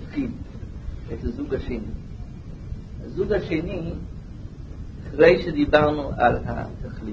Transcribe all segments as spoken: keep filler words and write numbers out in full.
מפעיל את הזוג השני. הזוג השני, אחרי שדיברנו על התכלית,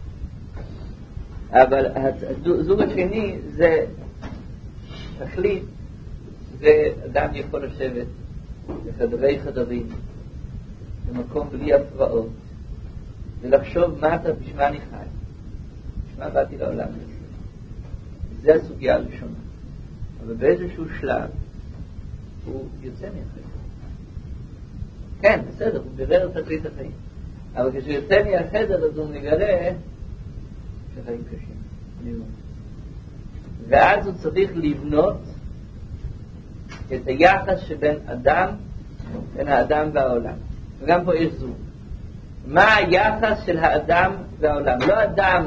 אבל הזוג השני זה תכלית, זה אדם יכול לשבת בחדרי חדרים, במקום בלי הפרעות, ולחשוב מה אתה, בשמה אני חי, בשמה באתי לעולם הזה. זה הסוגיה הראשונה. אבל באיזשהו שלב הוא יוצא מהחיים. כן, בסדר, הוא בירר את תכלית החיים. אבל כשהוא יוצא מהחדר אז הוא מגלה שחיים קשים. ואז הוא צריך לבנות את היחס שבין אדם, בין האדם והעולם. וגם פה יש זוג. מה היחס של האדם והעולם? לא אדם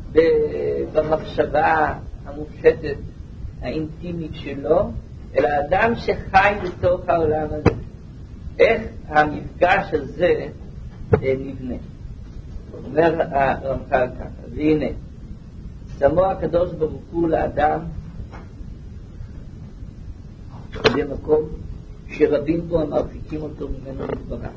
במחשבה המופשטת האינטימית שלו, אלא אדם שחי בתוך העולם הזה. איך המפגש הזה נבנה? אומר הרמח"ל ככה, והנה, שמו הקדוש ברוך הוא לאדם במקום שרבים בו המרחיקים אותו ממנו יתברך.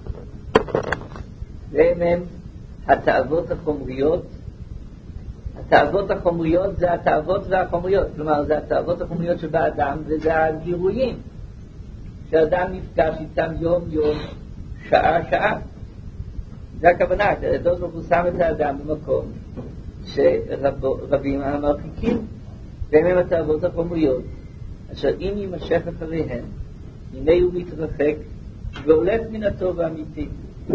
והם הם התאוות החומריות. התאוות החומריות זה התאוות והחומריות, כלומר זה התאוות החומריות שבאדם, וזה הגירויים שאדם נפגש איתם יום יום, שעה שעה. זה הכוונה, הקדוש ברוך הוא שם את האדם במקום שרבים המרחיקים, והם הם התאוות החומריות, אשר אם יימשך אחריהם, הנה הוא מתרחק והולך מן הטוב האמיתי,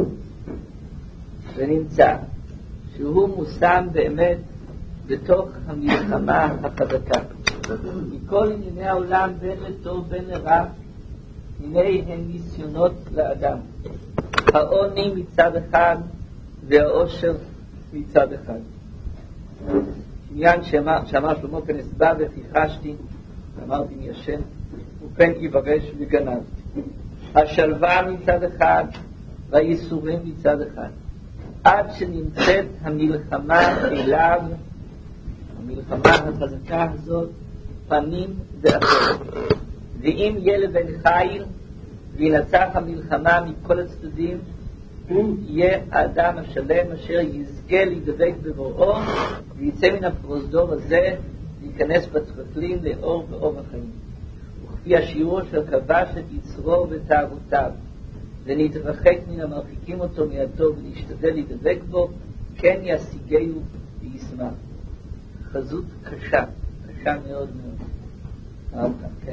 ונמצא שהוא מושם באמת בתוך המלחמה החזקה. מכל ענייני העולם, בין לטוב בין לרע, הנה הם ניסיונות לאדם. העוני מצד אחד והעושר מצד אחד. עניין שאמר שלמה פן אסבע ופיחשתי, אמרתי מי השם, ופן יברש וגנב. השלווה מצד אחד והייסורים מצד אחד. עד שנמצאת המלחמה אליו, המלחמה החזקה הזאת, פנים ואחרות. ואם יהיה לבן חיל וינצח המלחמה מכל הצדדים, הוא יהיה האדם השלם אשר יזכה להידבק בבוראו ויצא מן הפרוזדור הזה להיכנס בצפתלים לאור ואור החיים. וכפי השיעור אשר כבש את יצרו ותאוותיו ונתרחק מן המרחיקים אותו מהטוב ולהשתדל להידבק בו, כן ישיגהו וישמח. חזות קשה, קשה מאוד מאוד. הרמב"ם, כן.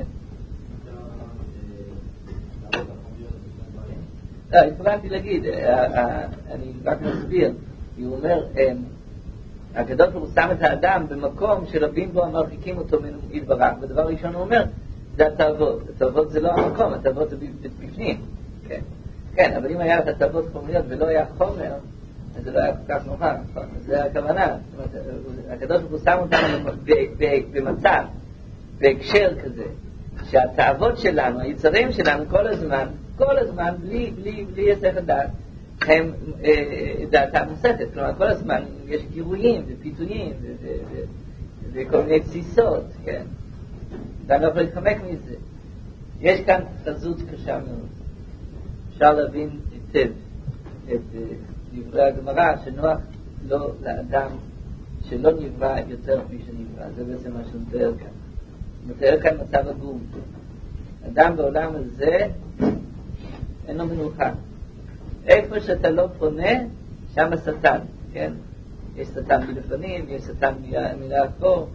לא, התכוונתי להגיד, אני רק מסביר, הוא אומר, הקדוש ברוך הוא שם את האדם במקום שרבים בו המרחיקים אותו ממנו יתברך, ודבר ראשון הוא אומר, זה התאוות. התאוות זה לא המקום, התאוות זה בפנים. כן, כן, אבל אם היה את התאוות חומריות ולא היה חומר, אז זה לא היה כל כך נורא, נכון? זה הכוונה. זאת אומרת, הקדוש ברוך הוא שם אותנו במצב, בהקשר כזה, שהתאוות שלנו, היצרים שלנו כל הזמן, כל הזמן, בלי, בלי, בלי יסך הדעת, הם אה, דעתם נוספת. כלומר, כל הזמן יש גירויים ופיתויים ו- ו- ו- וכל מיני תסיסות, כן? ואני לא יכול להתחמק מזה. יש כאן חזות קשה מאוד. אפשר להבין היטב את דברי הגמרא, שנוח לא לאדם שלא נברא יותר כפי שנברא. זה בעצם מה שהוא מתאר כאן. הוא מתאר כאן מצב עגום. אדם בעולם הזה אין לו מנוחה. איפה שאתה לא פונה, שם השטן, כן? יש שטן מלפנים, יש שטן מלאחור.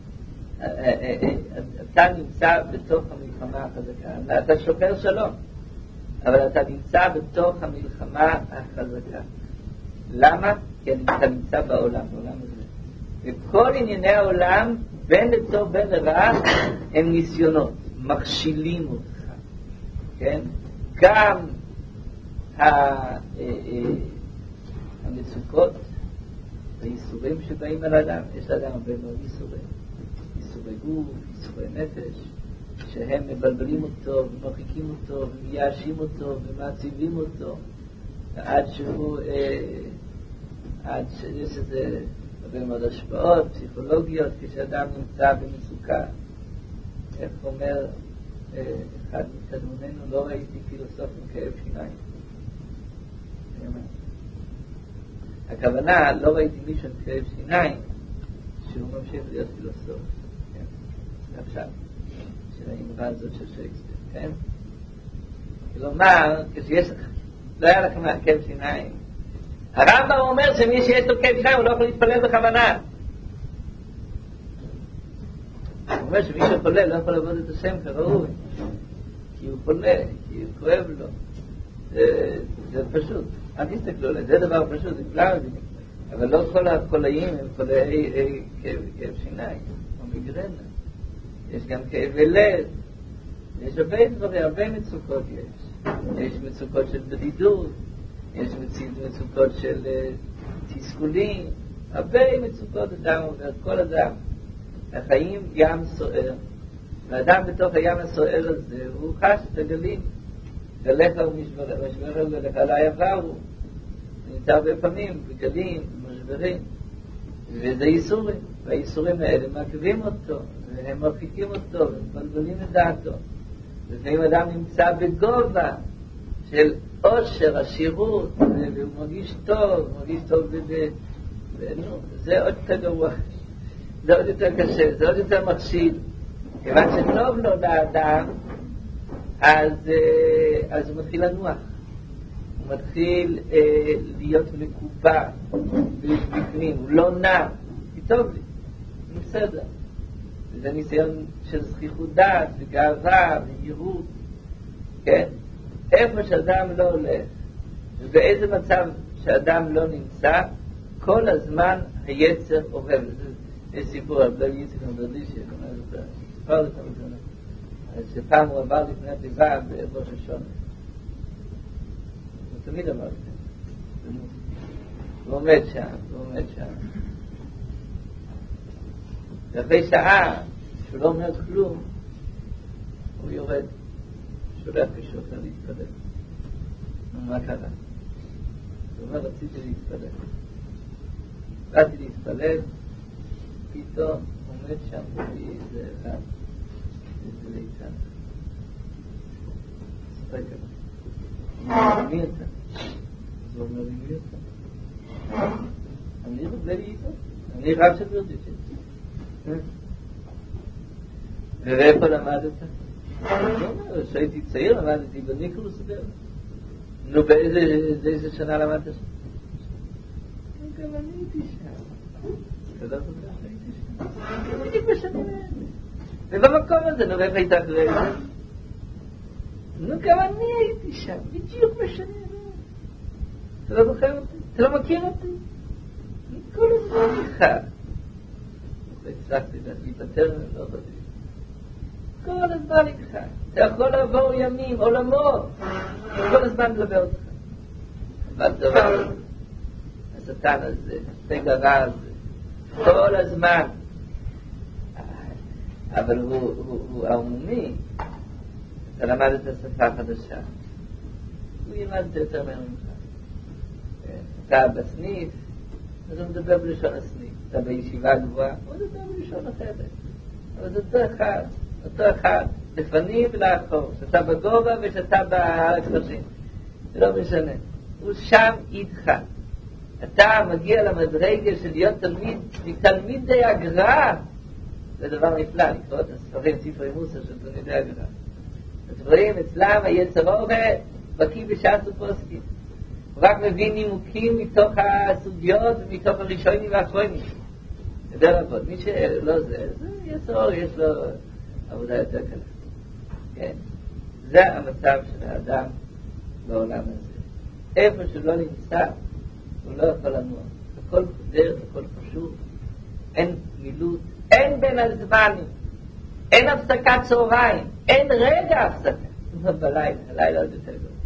אתה נמצא בתוך המלחמה החזקה. אתה שוקר שלום, אבל אתה נמצא בתוך המלחמה החזקה. למה? כי אתה נמצא בעולם, בעולם הזה. וכל ענייני העולם, בין לטוב בין לרע, הם ניסיונות, מכשילים אותך, כן? גם המצוקות, הייסורים שבאים על האדם, יש לאדם הרבה מאוד ייסורים, ייסורי גוף, ייסורי נפש, שהם מבלבלים אותו ומרחיקים אותו ומייאשים אותו ומעציבים אותו עד שהוא עד שיש איזה הרבה מאוד השפעות פסיכולוגיות כשאדם נמצא במצוקה. איך אומר אחד מקדמוננו, לא ראיתי פילוסופים כאב שיניים. הכוונה, לא ראיתי מישהו כאב שיניים שהוא ממשיך להיות פילוסוף. עכשיו, של האמרה הזאת של שייקספיר, כן? כלומר, כשיש לך, לא היה לכם כאב שיניים. הרמב"ם אומר שמי שיש לו כאב שיניים הוא לא יכול להתפלל בכוונה. הוא אומר שמי שחולה לא יכול לעבוד את השם כראוי, כי הוא חולה, כי הוא כואב לו. זה, זה פשוט. אל תסתכלו עליי, זה דבר פשוט, זה כלל, אבל לא כל החולאים הם חולאי כאב שיניים, או מיגרנה. יש גם כאבי לב, יש הרבה דברים, הרבה מצוקות יש. יש מצוקות של בדידות, יש מצוקות של תסכולים, הרבה מצוקות אדם עובר, כל אדם. החיים ים סוער, והאדם בתוך הים הסוער הזה, הוא חש את הגלים, גליך ומשבריך גליך עליי עברו, נמצא הרבה פעמים בגלים, במשברים, וזה ייסורים, והייסורים האלה מעכבים אותו, והם מרחיקים אותו, ומבלבלים את דעתו. לפעמים אדם נמצא בגובה של עושר, עשירות, והוא מרגיש טוב, הוא מרגיש טוב בזה, ונו, זה עוד יותר גרוע, זה עוד יותר קשה, זה עוד יותר מכשיל. כיוון שטוב לו לאדם, אז, אז הוא מתחיל לנוח. הוא מתחיל אה, להיות מקובע בפנים, הוא לא נע, כי טוב לי, הוא בסדר. זה ניסיון של זכיחות דעת וגאווה ויהירות, כן? איפה שאדם לא הולך, ובאיזה מצב שאדם לא נמצא, כל הזמן היצר עובד. יש סיפור על בן יצחק נברדישי, סיפר לי כמה שפעם הוא עבר לפני התיבה בראש השונה. הוא תמיד אמר את זה. הוא עומד שם, הוא עומד שם. ואחרי שעה, שהוא לא אומר כלום, הוא יורד, שולח לשוטר להתפלל. מה קרה? הוא אומר, רציתי להתפלל. באתי להתפלל, פתאום עומד שם איזה אחד, איזה ליצן. ספק עליו. מי אתה? אז הוא אומר לי, מי אתה? אני רב לוי איתו? אני רב של ברדיצ'י. ואיפה למדת? לא אומר, כשהייתי צעיר למדתי בניקולוס סדר. נו, באיזה שנה למדת שם? גם אני הייתי שם. כדאי אותך שהייתי שם. בדיוק בשנה. ובמקום הזה, נו, ואיפה היית אחרי זה? נו, גם אני הייתי שם. בדיוק בשנה. אתה לא זוכר אותי? אתה לא מכיר אותי? כל הזמן איתך. הצלחתי להיפטר ממנו, לא בדיוק. כל הזמן איתך. אתה יכול לעבור ימים, עולמות. כל הזמן מדבר אותך. אבל דבר, השטן הזה, הסגע רע הזה, כל הזמן. אבל הוא, הוא, הוא עמומי. אתה למד את השפה החדשה. הוא ילמד את זה יותר ממך. אתה בסניף, אז הוא מדבר בלשון הסניף. אתה בישיבה גבוהה, הוא מדבר בלשון אחרת. אבל זה אותו אחד, אותו אחד, לפנים ולאחור, שאתה בגובה ושאתה בהקרשים. זה לא משנה. הוא שם איתך. אתה מגיע למדרגה של להיות תלמיד, מתלמידי הגר"א. זה דבר נפלא, לקרוא את הספרים, ספרי מוסר של תלמידי הגר"א. הספרים אצלם היצר אור בקיא בש"ס ופוסקים. הוא רק מבין נימוקים מתוך הסוגיות ומתוך הראשונים והאחרונים. זה רבות. מי שלא זה, זה יצר אור, יש לו עבודה יותר קלה. כן. זה המצב של האדם בעולם הזה. איפה שלא נמצא, הוא לא יכול לנוע. הכל חוזר, הכל פשוט. אין מילוט, אין בין הזמנים, אין הפסקת צהריים, אין רגע הפסקה. בלילה, הלילה עוד יותר גדול.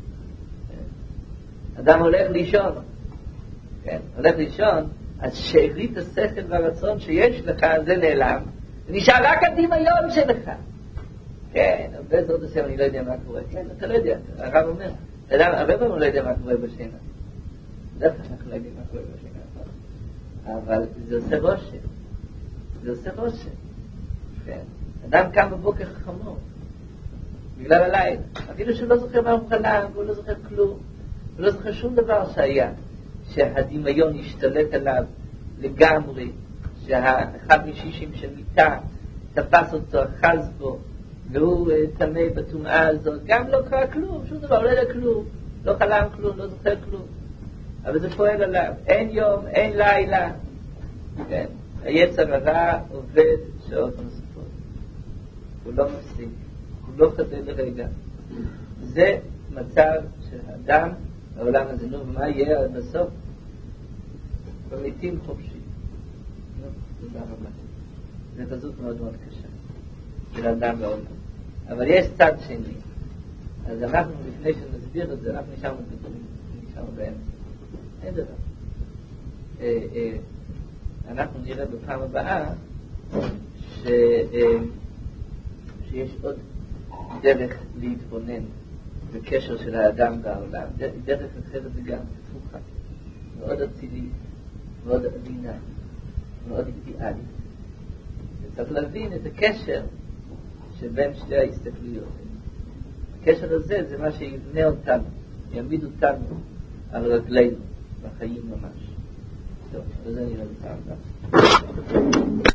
אדם הולך לישון, כן, הולך לישון, אז שארית השכל והרצון שיש לך, זה נעלם, ונשאר רק הדמיון שלך. כן, בעזרת השם אני לא יודע מה קורה. כן, אתה לא יודע, הרב אומר, הרבה פעמים הוא לא יודע מה קורה בשינה. דווקא אנחנו לא יודעים מה קורה בשינה. אבל זה עושה רושם. זה עושה רושם. כן. אדם קם בבוקר חמור. בגלל הלילה. אפילו שהוא לא זוכר מה הוא חלם, והוא לא זוכר כלום, הוא לא זוכר שום דבר שהיה, שהדמיון השתלט עליו לגמרי, שהאחד משישים של מיטה תפס אותו, אחז בו, והוא תמה בטומאה הזאת, גם לא קרה כלום, שום דבר, לא יודע כלום, לא חלם כלום, לא זוכר כלום. אבל זה פועל עליו, אין יום, אין לילה. כן. היצר הרע עובד שעות נוספות. הוא לא מפסיק, הוא לא חדל לרגע. זה מצב של האדם, העולם הזה, נו, ומה יהיה עד בסוף? במתים חופשי. נו, תודה רבה. זה חזות מאוד מאוד קשה, של האדם בעולם. אבל יש צד שני. אז אנחנו, לפני שנסביר את זה, אנחנו נשארנו בדברים, נשארנו באמצע. אין דבר. אה, אה, אנחנו נראה בפעם הבאה ש, אה, שיש עוד דרך להתבונן בקשר של האדם בעולם. דרך אחרת וגם הפוכה. מאוד אצילית, מאוד עדינה, מאוד אידיאלית. וצריך להבין את הקשר שבין שתי ההסתכלויות. הקשר הזה זה מה שיבנה אותנו, יעמיד אותנו על רגלינו בחיים ממש. טוב, וזה נראה בפעם הבאה.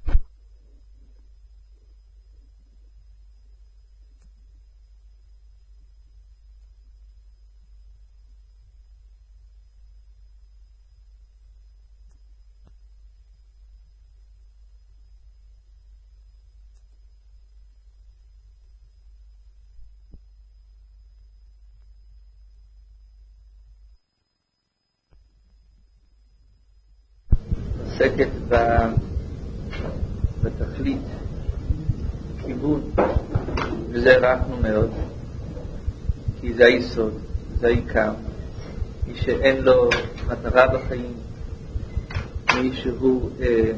עוסקת בתכלית, כיוון, וזה רחנו מאוד, כי זה היסוד, זה העיקר. מי שאין לו מטרה בחיים, מי שהוא, אה,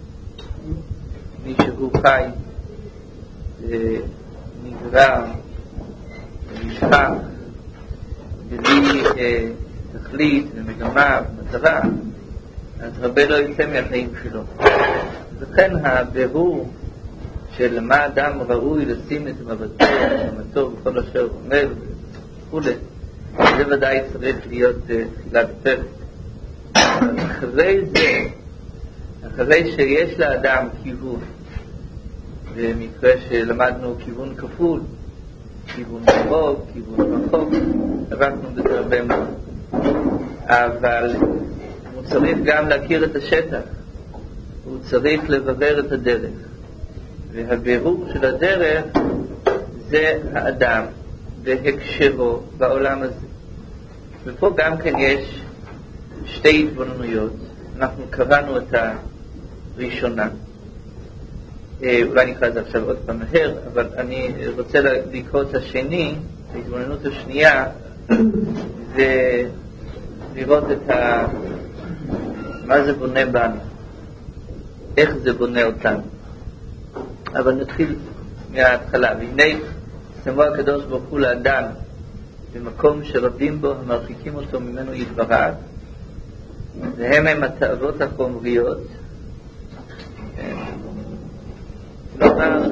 מי שהוא חי, אה, נגרע, נשחק, בלי אה, תכלית ומגמה ומטרה, אז הרבה לא יוצא מהחיים שלו. לכן הבירור של מה אדם ראוי לשים את מבטו, מבטו בכל אשר אומר וכו', זה ודאי צריך להיות תחילת פרק. אחרי זה, אחרי שיש לאדם כיוון, במקרה שלמדנו כיוון כפול, כיוון רחוק, כיוון רחוק, ערכנו בזה הרבה מאוד. אבל הוא צריך גם להכיר את השטח, הוא צריך לברר את הדרך, והבירור של הדרך זה האדם בהקשרו בעולם הזה. ופה גם כן יש שתי התבוננויות. אנחנו קראנו את הראשונה, אולי נקרא את זה עכשיו עוד פעם מהר, אבל אני רוצה לקרוא את השני. ההתבוננות השנייה זה לראות את ה... מה זה בונה בנו, איך זה בונה אותנו. אבל נתחיל מההתחלה. והנה שמו הקדוש ברוך הוא לאדם במקום שרבים בו המרחיקים אותו ממנו יתברך, והם הם התאוות החומריות. כלומר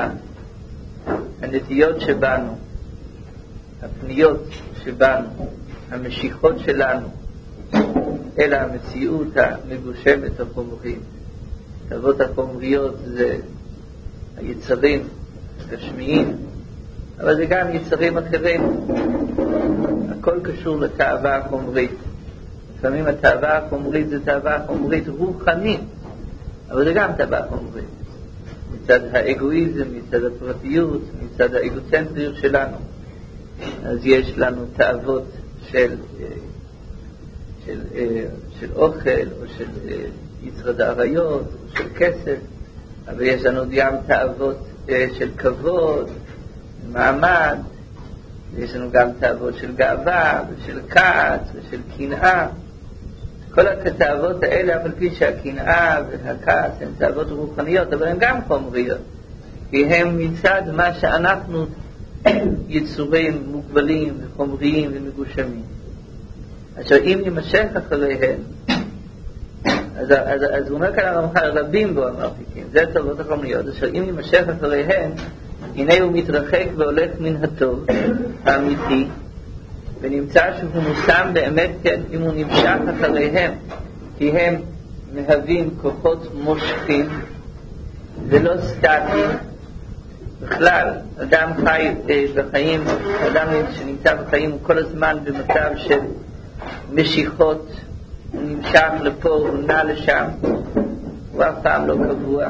הנטיות שבנו, הפניות שבנו, המשיכות שלנו אלא המציאות המגושמת החומרית. התאוות החומריות זה היצרים הגשמיים, אבל זה גם יצרים אחרים. הכל קשור לתאווה החומרית. לפעמים התאווה החומרית זה תאווה חומרית רוחנית, אבל זה גם תאווה חומרית. מצד האגואיזם, מצד הפרטיות, מצד האגוצנטריות שלנו. אז יש לנו תאוות של של, של אוכל, או של יצרד העריות, או של כסף, אבל יש לנו גם תאוות של כבוד, מעמד, ויש לנו גם תאוות של גאווה, ושל כעס, ושל קנאה. כל התאוות האלה, אבל פי שהקנאה והכעס הן תאוות רוחניות, אבל הן גם חומריות, כי הן מצד מה שאנחנו יצורים מוגבלים וחומריים ומגושמים. אשר אם יימשך אחריהם, אז, אז, אז הוא אומר כאן הרמח"ל, רבים בו המרחיקים, זה תאוות החומריות, אשר אם יימשך אחריהם, הנה הוא מתרחק והולך מן הטוב האמיתי, ונמצא שהוא מושם באמת כן אם הוא נמשך אחריהם, כי הם מהווים כוחות מושכים ולא סטטיים. בכלל, אדם חי בחיים, אדם שנמצא בחיים הוא כל הזמן במצב של משיכות, הוא נמשך לפה, הוא נע לשם, הוא אף פעם לא קבוע.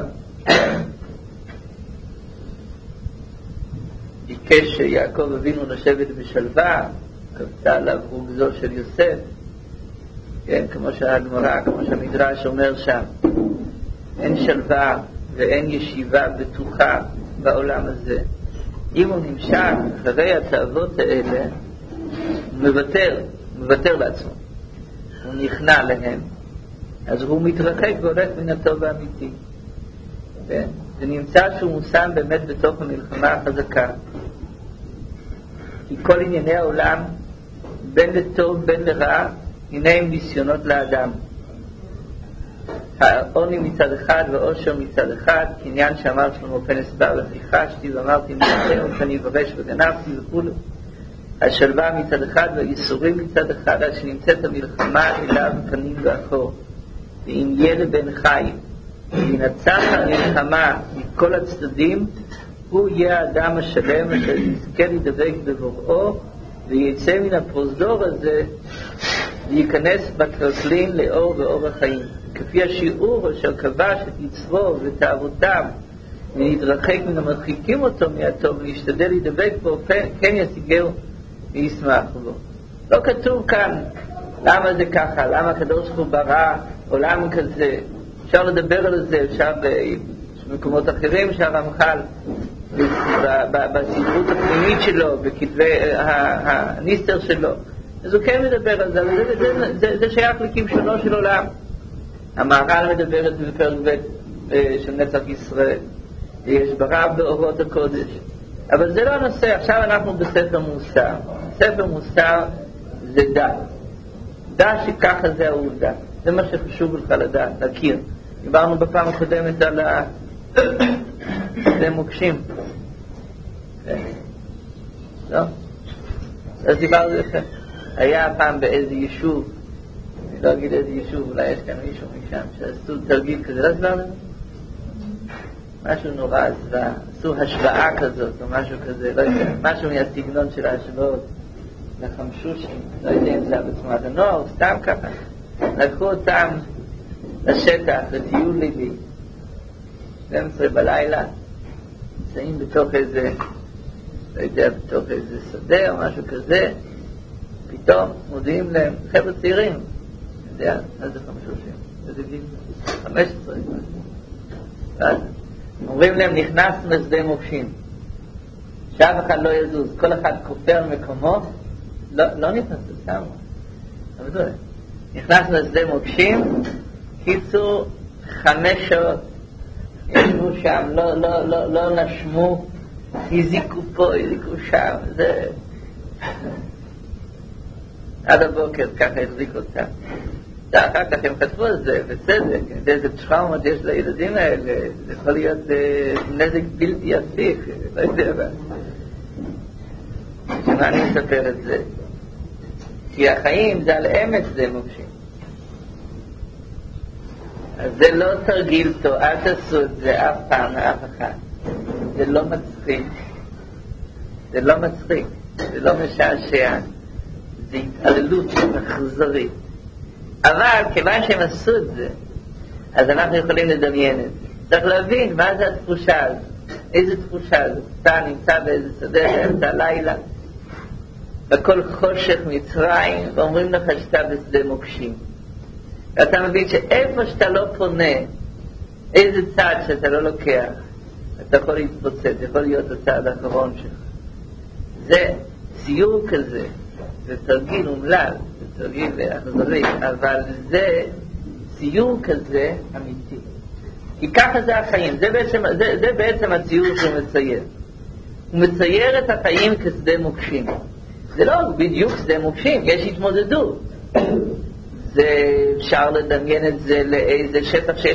ביקש שיעקב אבינו לשבת בשלווה, קפצה עליו רוגזו של יוסף, כן, כמו שהגמרא, כמו שהמדרש אומר שם, אין שלווה ואין ישיבה בטוחה בעולם הזה. אם הוא נמשך אחרי התאוות האלה, הוא מוותר, מוותר לעצמו, הוא נכנע להם, אז הוא מתרחק והולך מן הטוב האמיתי. כן? ונמצא שהוא מושם באמת בתוך המלחמה החזקה, כי כל ענייני העולם, בין לטוב בין לרע, הנה הם ניסיונות לאדם. העוני מצד אחד והאושר מצד אחד, כעניין שאמר שלמה פנס בר, וחיחשתי ואמרתי מלחם ופני ורש וגנבתי וכו'. השלווה מצד אחד והייסורים מצד אחד, עד שנמצאת המלחמה אליו פנים ואחור. ואם יהיה לבן חי ינצח המלחמה מכל הצדדים, הוא יהיה האדם השלם אשר יזכה לדבק בבוראו, ויצא מן הפרוזדור הזה וייכנס בטרקלין לאור ואור החיים, כפי השיעור אשר כבש את יצרו ותאוותיו ונתרחק מן המרחיקים אותו מהטוב ולהשתדל לדבק בו, כן ישיגהו וישמח בו. לא כתוב כאן למה זה ככה, למה הקדוש ברוך הוא ברא עולם כזה. אפשר לדבר על זה, אפשר במקומות אחרים שהרמח"ל בספרות הפנימית שלו, בכתבי הניסטר שלו, אז הוא כן מדבר על זה, אבל זה, זה, זה, זה שייך לכבשונו של עולם. המהר"ל מדבר את זה בפרק ב' של נצח ישראל, יש ברב באורות הקודש, אבל זה לא הנושא. עכשיו אנחנו בספר מוסר. ספר מוסר זה דת, דת שככה זה העובדה, זה מה שחשוב לך לדעת, להכיר. דיברנו בפעם הקודמת על ה... זה מוקשים, לא? אז דיברנו לכם, היה פעם באיזה יישוב, אני לא אגיד איזה יישוב, אולי יש כאן מישהו משם שעשו תרגיל כזה, לא זמן משהו נורא, עשו השוואה כזאת או משהו כזה, לא יודע, משהו מהסגנון של ההשוואות לחמשושים, לא יודע אם זה היה בתנועת הנוער, סתם ככה לקחו אותם לשטח, לטיול לילי, שתים עשרה בלילה, נמצאים בתוך איזה, לא יודע, בתוך איזה שדה או משהו כזה, פתאום מודיעים להם, חבר'ה צעירים, אני יודע, מה זה חמשושים? איזה גיל? חמש עשרה. ואז אומרים להם, נכנסנו לשדה מוקשים, שאף אחד לא יזוז, כל אחד כופר מקומו, לא, לא נכנסו, סתם. אבל זה, נכנסנו לשדה מוקשים, קיצור חמש שעות, ישבו שם, לא, לא, לא, לא נשמו, הזיקו פה, הזיקו שם, זה... עד הבוקר ככה הזיק אותם. אחר כך הם כתבו על זה, בצדק, איזה טראומות יש לילדים האלה, זה יכול להיות נזק בלתי יפיך, לא יודע מה. שמה אני מספר את זה? כי החיים זה על אמת, זה מוקשים. אז זה לא תרגיל טוב, אל תעשו את זה אף פעם לאף אחד. זה לא מצחיק. זה לא מצחיק, זה לא משעשע. זה התעללות אכזרית. אבל כיוון שהם עשו את זה, אז אנחנו יכולים לדמיין את זה. צריך להבין מה זה התחושה הזאת. איזה תחושה זאת? אתה נמצא באיזה שדה באמצע הלילה, בכל חושך מצרים, ואומרים לך שאתה בשדה מוקשים. ואתה מבין שאיפה שאתה לא פונה, איזה צעד שאתה לא לוקח, אתה יכול להתפוצץ, יכול להיות הצעד האחרון שלך. זה ציור כזה, זה תרגיל אומלל, זה תרגיל אכזרי, אבל זה ציור כזה אמיתי. כי ככה זה החיים, זה בעצם, זה, זה בעצם הציור שהוא מצייר. הוא מצייר את החיים כשדה מוקשים. זה לא בדיוק שדה מוקשים, יש התמודדות. זה אפשר לדמיין את זה לאיזה שטח שיש